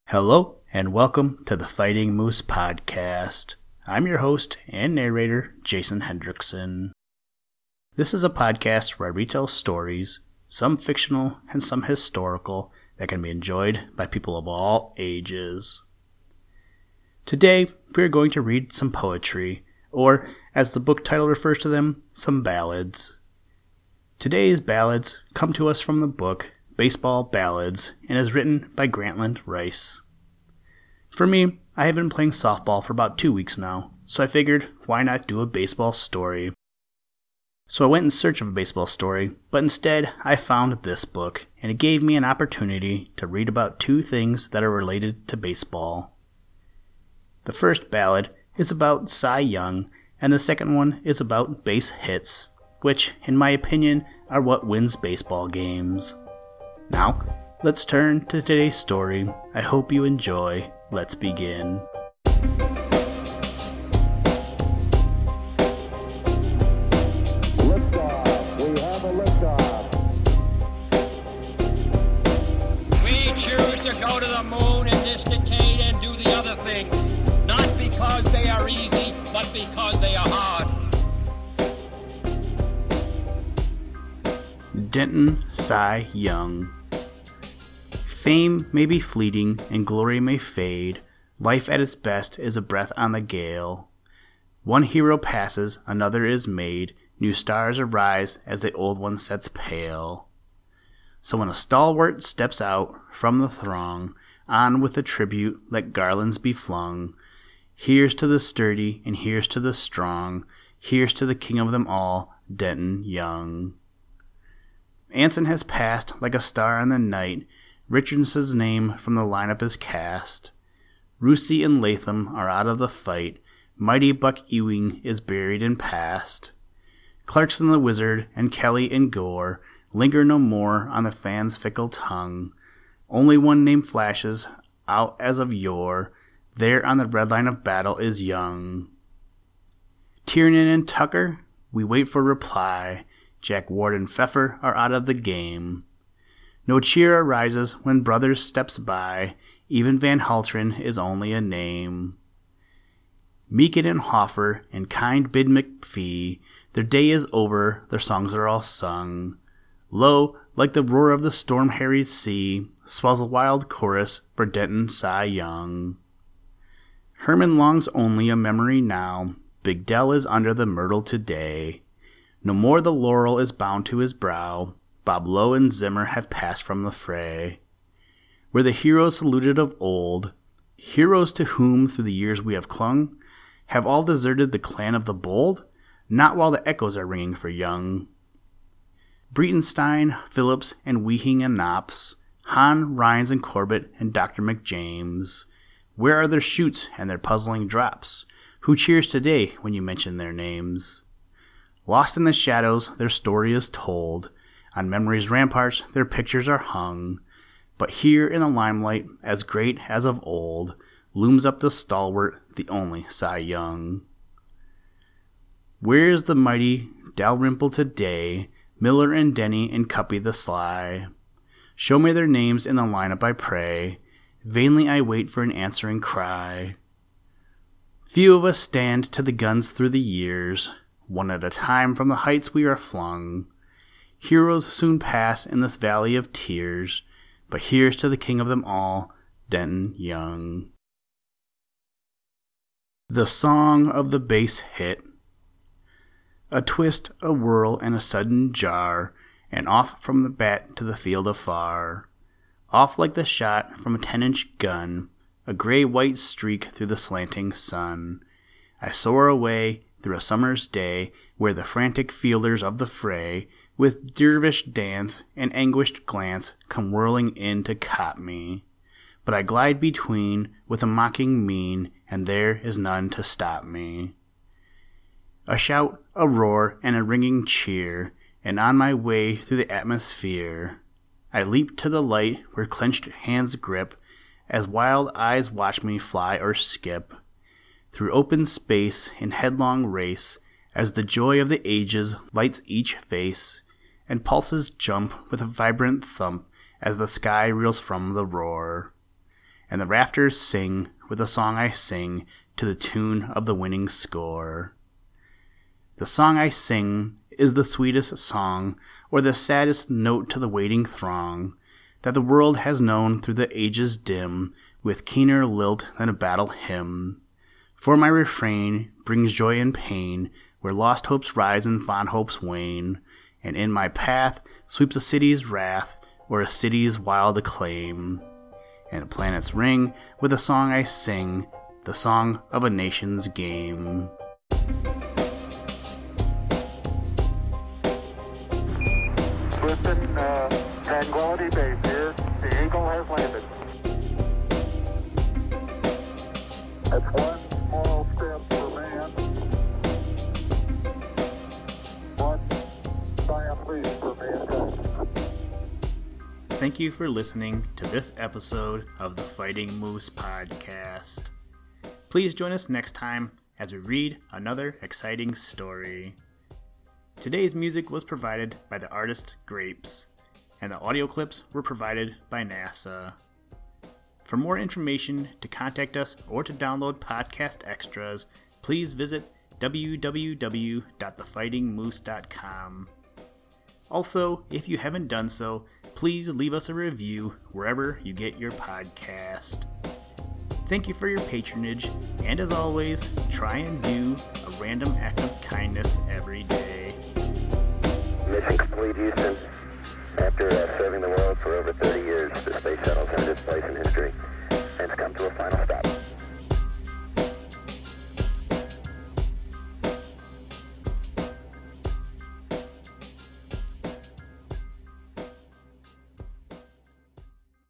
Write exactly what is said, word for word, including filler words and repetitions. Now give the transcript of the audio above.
Hello, and welcome to the Fighting Moose Podcast. I'm your host and narrator, Jason Hendrickson. This is a podcast where I retell stories, some fictional and some historical, that can be enjoyed by people of all ages. Today, we are going to read some poetry, or, as the book title refers to them, some ballads. Today's ballads come to us from the book Baseball Ballads, and is written by Grantland Rice. For me, I have been playing softball for about two weeks now, so I figured, why not do a baseball story? So I went in search of a baseball story, but instead I found this book, and it gave me an opportunity to read about two things that are related to baseball. The first ballad is about Cy Young, and the second one is about base hits, which, in my opinion, are what wins baseball games. Now, let's turn to today's story. I hope you enjoy. Let's begin. Liftoff. We have a liftoff. We choose to go to the moon in this decade and do the other things, not because they are easy, but because they are hard. Denton Cy Young. Fame may be fleeting and glory may fade. Life at its best is a breath on the gale. One hero passes, another is made. New stars arise as the old one sets pale. So when a stalwart steps out from the throng, on with the tribute, let garlands be flung. Here's to the sturdy and here's to the strong. Here's to the king of them all, Denton Young. Anson has passed like a star in the night. Richardson's name from the lineup is cast. Rusey and Latham are out of the fight. Mighty Buck Ewing is buried and past. Clarkson the Wizard and Kelly and Gore linger no more on the fan's fickle tongue. Only one name flashes out as of yore. There on the red line of battle is Young. Tiernan and Tucker, we wait for reply. Jack Ward and Pfeffer are out of the game. No cheer arises when Brothers steps by. Even Van Haltren is only a name. Meekett and Hoffer and kind Bid McPhee, their day is over, their songs are all sung. Lo, like the roar of the storm-harried sea, swells the wild chorus for Denton Cy Young. Herman longs only a memory now. Big Dell is under the myrtle today. No more the laurel is bound to his brow. Bob Lowe and Zimmer have passed from the fray. Where the heroes saluted of old, heroes to whom through the years we have clung, have all deserted the clan of the bold, not while the echoes are ringing for Young. Breitenstein, Phillips, and Weehing and Knops, Hahn, Rhines, and Corbett, and Doctor McJames, where are their shoots and their puzzling drops? Who cheers today when you mention their names? Lost in the shadows, their story is told. On memory's ramparts, their pictures are hung. But here in the limelight, as great as of old, looms up the stalwart, the only Cy Young. Where is the mighty Dalrymple today? Miller and Denny and Cuppy the sly. Show me their names in the lineup, I pray. Vainly I wait for an answering cry. Few of us stand to the guns through the years. One at a time from the heights we are flung. Heroes soon pass in this valley of tears, but here's to the king of them all, Denton Young. The Song of the Base Hit. A twist, a whirl, and a sudden jar, and off from the bat to the field afar. Off like the shot from a ten-inch gun, a gray-white streak through the slanting sun. I soar away through a summer's day, where the frantic fielders of the fray with dervish dance and anguished glance come whirling in to cop me. But I glide between with a mocking mien, and there is none to stop me. A shout, a roar, and a ringing cheer, and on my way through the atmosphere, I leap to the light where clenched hands grip, as wild eyes watch me fly or skip. Through open space in headlong race, as the joy of the ages lights each face, and pulses jump with a vibrant thump as the sky reels from the roar. and the rafters sing with the song I sing to the tune of the winning score. The song I sing is the sweetest song, or the saddest note to the waiting throng, that the world has known through the ages dim, with keener lilt than a battle hymn. For my refrain brings joy and pain, where lost hopes rise and fond hopes wane, and in my path sweeps a city's wrath, or a city's wild acclaim. And the planets ring with the song I sing, the song of a nation's game. Houston, uh, Tranquility Base here. The Eagle has landed. That's one small step for man, one giant leap for mankind. Thank you for listening to this episode of the Fighting Moose Podcast. Please join us next time as we read another exciting story. Today's music was provided by the artist Grapes, and the audio clips were provided by NASA. For more information, to contact us, or to download podcast extras, please visit w w w dot the fighting moose dot com. Also, if you haven't done so, please leave us a review wherever you get your podcast. Thank you for your patronage, and as always, try and do a random act of kindness every day. Mission complete, Houston. After uh, serving the world for over thirty years, the space shuttle's entered its place in history.